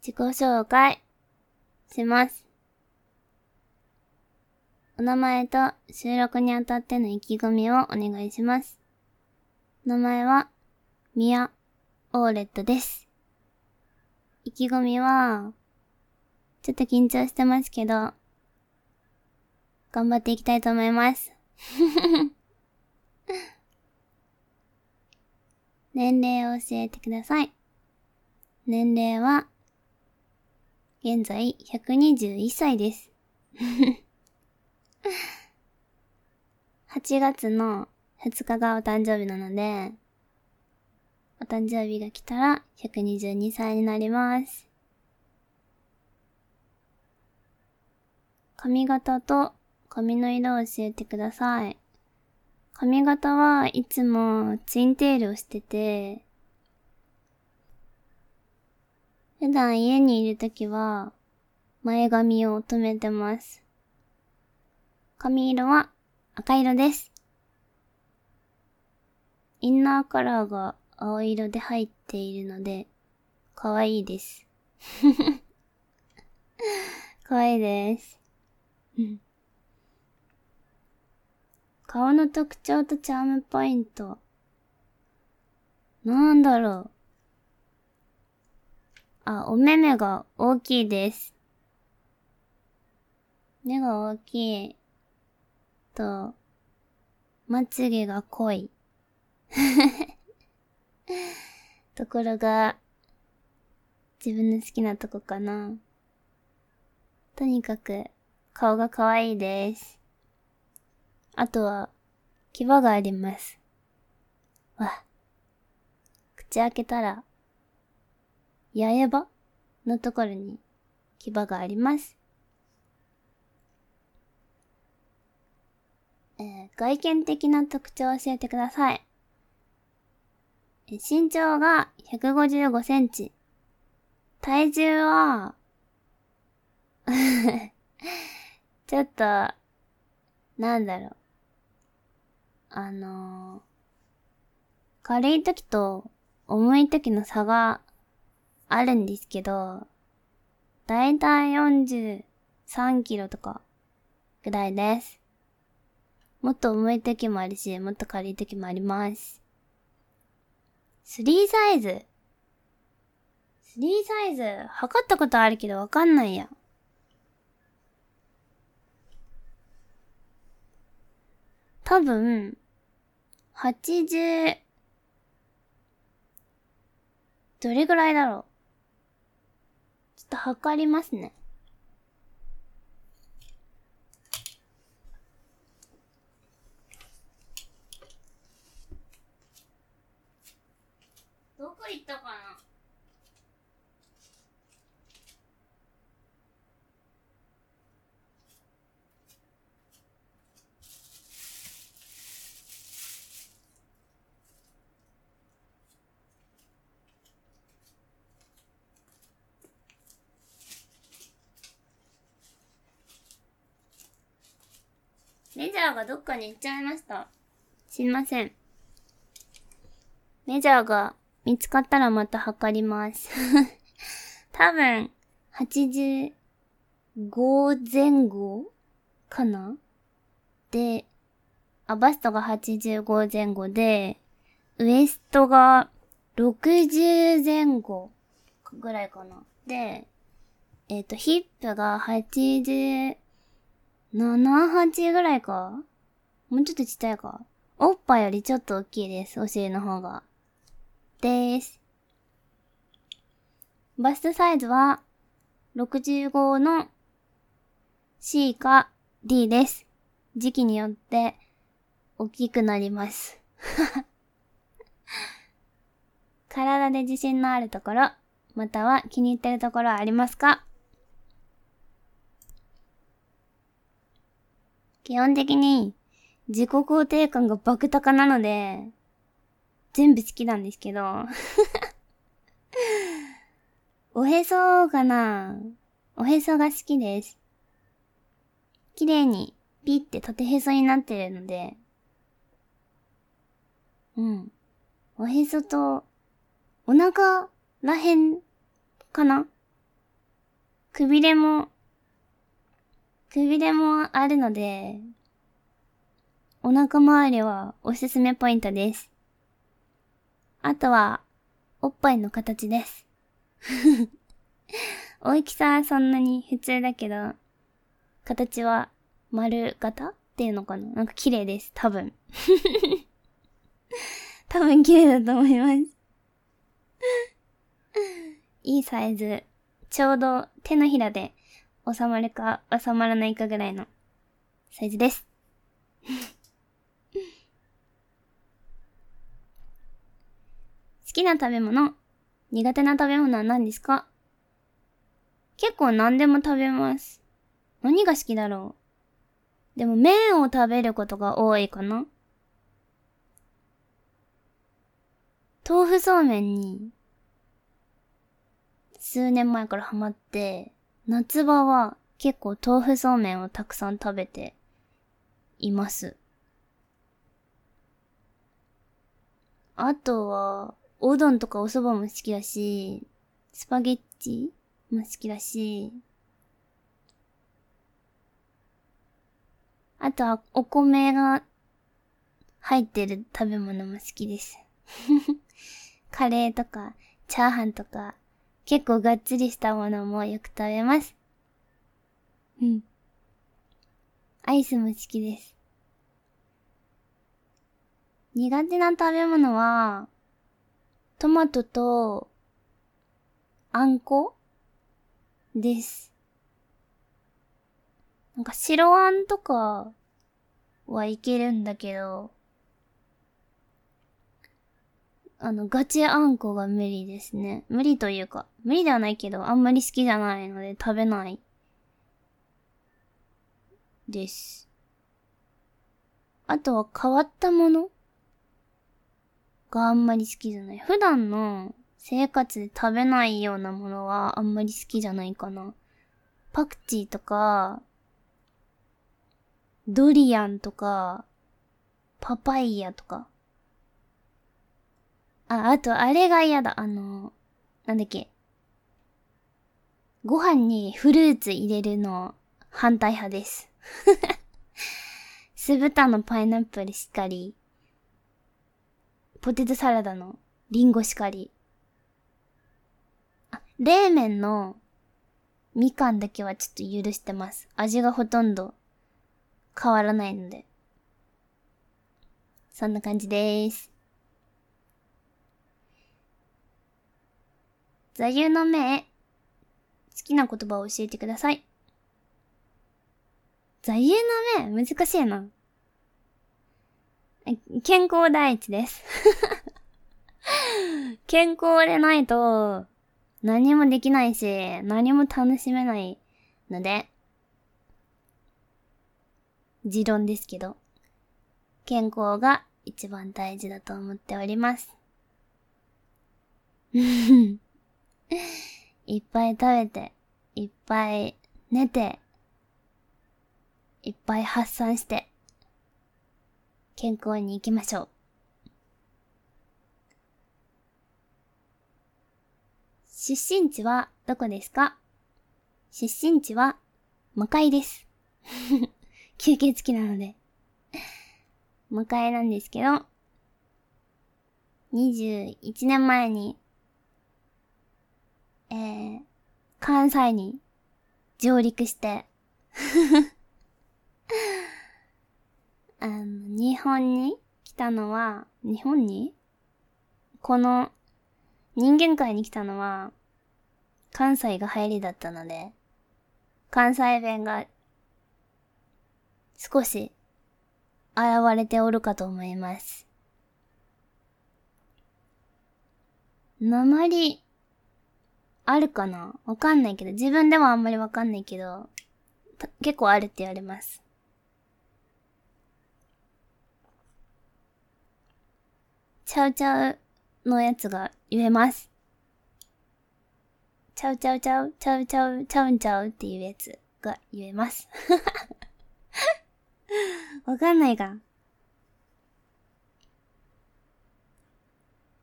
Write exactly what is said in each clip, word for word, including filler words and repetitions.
自己紹介します。お名前と収録にあたっての意気込みをお願いします。名前はミア・オーレットです。意気込みはちょっと緊張してますけど頑張っていきたいと思います。年齢を教えてください。年齢は現在ひゃくにじゅういっさいです。はちがつのふつかがお誕生日なので、お誕生日が来たらひゃくにじゅうにさいになります。髪型と髪の色を教えてください。髪型はいつもツインテールをしてて、普段家にいるときは前髪を留めてます。髪色は赤色です。インナーカラーが青色で入っているので可愛いです。可愛いです。顔の特徴とチャームポイント。なんだろう。あ、お目目が大きいです。目が大きい。と、まつげが濃い。ところが、自分の好きなとこかな。とにかく、顔が可愛いです。あとは、牙があります。わ。口開けたら、八重歯のところに牙があります。えー、外見的な特徴を教えてください。えー、身長がひゃくごじゅうごセンチ。体重は、ちょっと、なんだろう。あのー、軽い時と重い時の差があるんですけど、だいたいよんじゅうさんキロとかぐらいです。もっと重い時もあるし、もっと軽い時もあります。スリーサイズ。スリーサイズ、測ったことあるけどわかんないや。多分、はちじゅう、どれぐらいだろう。ちょっと測りますね。どこ行ったかな。メジャーがどっかに行っちゃいました。すいません。メジャーが見つかったらまた測ります。多分、はちじゅうごぜん後かなで、あ、バストがはちじゅうごぜん後で、ウエストがろくじゅうぜん後ぐらいかな。で、えっと、ヒップがはちじゅうなな、はちぐらいか。もうちょっとちっちゃいか。おっぱいよりちょっと大きいです。お尻の方が。でーす。バストサイズはろくじゅうごの C か D です。時期によって大きくなります。体で自信のあるところ、または気に入ってるところはありますか？基本的に自己肯定感が爆高なので、全部好きなんですけど。おへそかな？おへそが好きです。綺麗にピッて縦へそになってるので、うん。おへそと、お腹らへんかなくびれも、くびれもあるので、お腹周りはおすすめポイントです。あとは、おっぱいの形です。大きさはそんなに普通だけど、形は丸型っていうのかな？なんか綺麗です、多分。多分綺麗だと思います。いいサイズ。ちょうど手のひらで収まるか収まらないかぐらいのサイズです。好きな食べ物、苦手な食べ物は何ですか？結構何でも食べます。何が好きだろう。でも麺を食べることが多いかな。豆腐そうめんに数年前からハマって、夏場は結構豆腐そうめんをたくさん食べています。あとは、おうどんとかお蕎麦も好きだし、スパゲッティも好きだし、あとはお米が入ってる食べ物も好きです。カレーとか、チャーハンとか、結構がっつりしたものもよく食べます。うん。アイスも好きです。苦手な食べ物は、トマトと、あんこです。なんか白あんとかはいけるんだけど、あの、ガチあんこが無理ですね。無理というか、無理ではないけど、あんまり好きじゃないので食べない。です。あとは変わったものがあんまり好きじゃない。普段の生活で食べないようなものはあんまり好きじゃないかな。パクチーとか、ドリアンとか、パパイヤとか。あ、あとあれが嫌だ。あの、なんだっけ。ご飯にフルーツ入れるの反対派です。酢豚のパイナップルしかり、ポテトサラダのリンゴしかり。あ、冷麺のみかんだけはちょっと許してます。味がほとんど変わらないので。そんな感じでーす。座右の銘、好きな言葉を教えてください。座右の銘、難しいな。健康第一です。健康でないと何もできないし、何も楽しめないので、持論ですけど、健康が一番大事だと思っております。いっぱい食べて、いっぱい寝て、いっぱい発散して、健康に行きましょう。出身地はどこですか？出身地は魔界です。休憩付きなので。魔界なんですけど、にじゅういちねんまえに、えー、関西に上陸して、あの、日本に来たのは、日本にこの人間界に来たのは、関西が入りだったので、関西弁が少し現れておるかと思います。訛あるかな？わかんないけど、自分でもあんまりわかんないけど、結構あるって言われます。ちゃうちゃうのやつが言えます。ちゃうちゃうちゃう、ちゃうちゃう、ちゃうんちゃうっていうやつが言えます。わかんないか。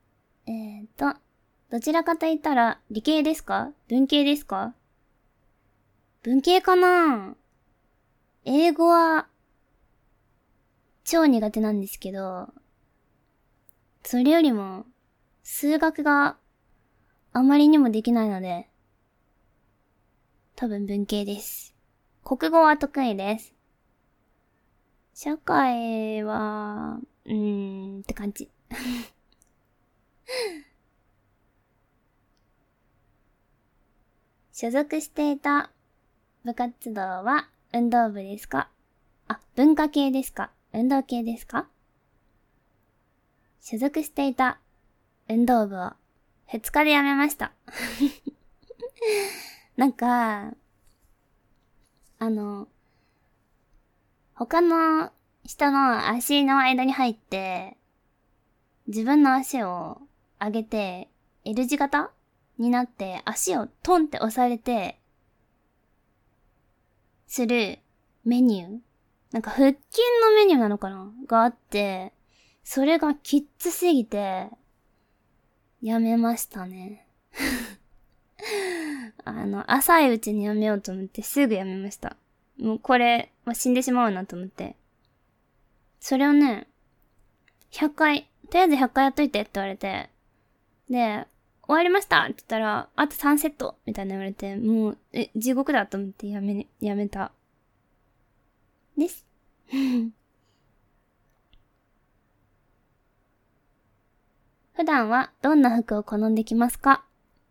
えーと、どちらかと言ったら理系ですか？文系ですか？ 文系かな？英語は、超苦手なんですけど、それよりも、数学があまりにもできないので、多分文系です。国語は得意です。社会は、うーんって感じ。所属していた部活動は運動部ですか？あ、文化系ですか？運動系ですか？所属していた運動部をふつかで辞めました。なんか、あの、他の人の足の間に入って、自分の足を上げて、L 字型になって足をトンって押されて、するメニューなんか腹筋のメニューなのかながあって、それがきっつすぎて、やめましたね。あの、浅いうちにやめようと思ってすぐやめました。もうこれは死んでしまうなと思って。それをね、ひゃっかい、とりあえずひゃっかいやっといてって言われて、で、終わりましたって言ったら、あとさんセットみたいな言われて、もう、え、地獄だと思ってやめ、やめた。です。普段はどんな服を好んできますか？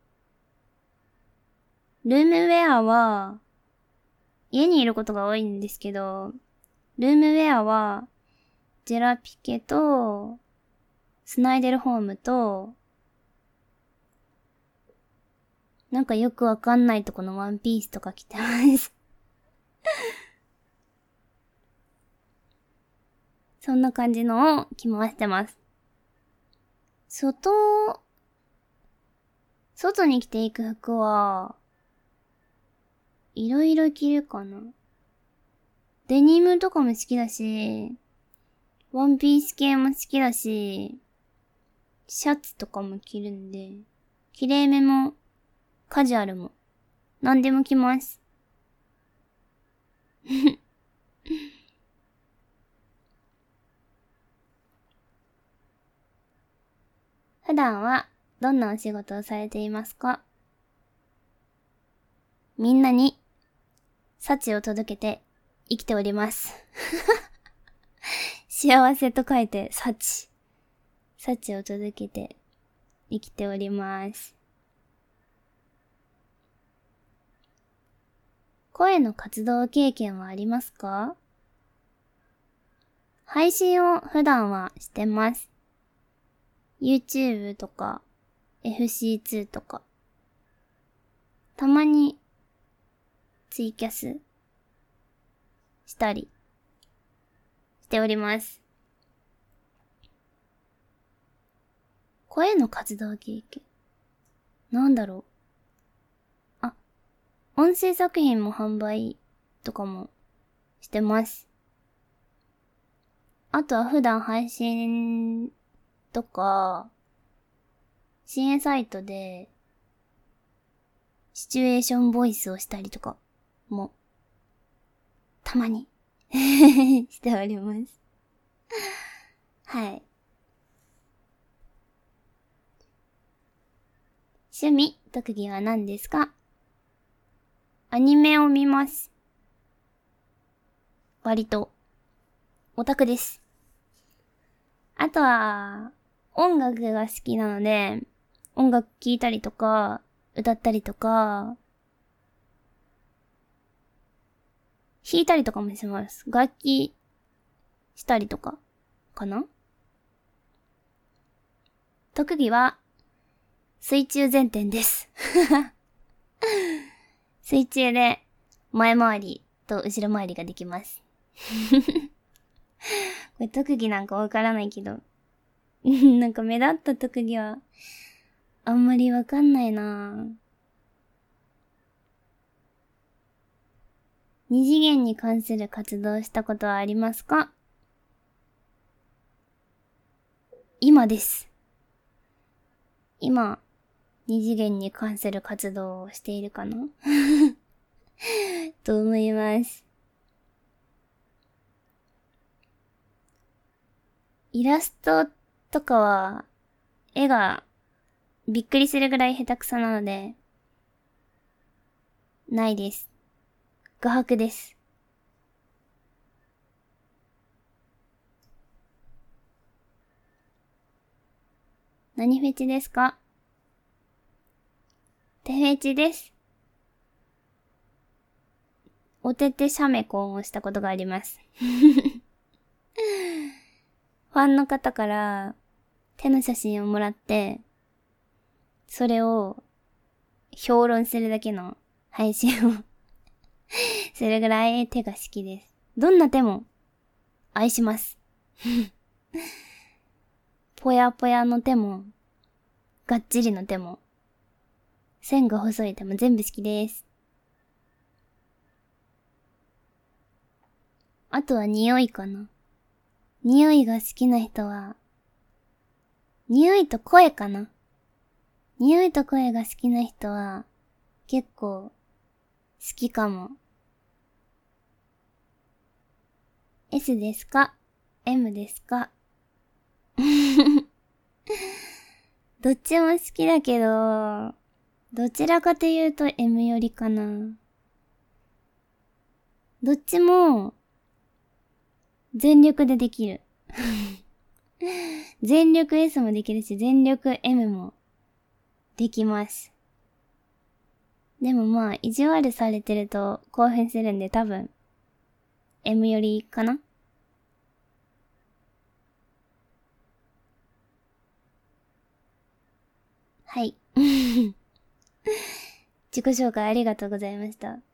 ルームウェアは、家にいることが多いんですけど、ルームウェアは、ジェラピケと、スナイデルホームと、なんかよくわかんないとこのワンピースとか着てます。そんな感じのを着回してます。外、外に着ていく服は、いろいろ着るかな。デニムとかも好きだし、ワンピース系も好きだし、シャツとかも着るんで、綺麗めも、カジュアルも、何でも着ます。普段はどんなお仕事をされていますか？みんなに幸を届けて生きております。幸せと書いて幸。幸を届けて生きております。声の活動経験はありますか？配信を普段はしてます。YouTube とか エフシーツー とか。たまにツイキャスしたりしております。声の活動経験。なんだろう。あ、音声作品も販売とかもしてます。あとは普段配信とか、支援サイトでシチュエーションボイスをしたりとかも、たまにしております。はい。趣味、特技は何ですか？アニメを見ます。割と、オタクです。あとは、音楽が好きなので、音楽聴いたりとか、歌ったりとか、弾いたりとかもします。楽器したりとか、かな？特技は、水中前転です。水中で、前回りと後ろ回りができます。これ特技なんかわからないけど、なんか目立った特技は、あんまりわかんないなぁ。二次元に関する活動をしたことはありますか？今です。今、二次元に関する活動をしているかなと思います。イラストとかは、絵がびっくりするぐらい下手くそなので、ないです。画伯です。何フェチですか？手フェチです。お手手シャメコンをしたことがあります。ファンの方から手の写真をもらって、それを評論するだけの配信をするぐらい手が好きです。どんな手も愛します。ぽやぽやの手も、がっちりの手も、線が細い手も全部好きです。あとは匂いかな。匂いが好きな人は、匂いと声かな。匂いと声が好きな人は、結構、好きかも。S ですか？ M ですか？どっちも好きだけど、どちらかというと M よりかな。どっちも、全力でできる。全力 S もできるし、全力 M もできます。でもまあ、意地悪されてると興奮するんで多分、M よりかな？はい。自己紹介ありがとうございました。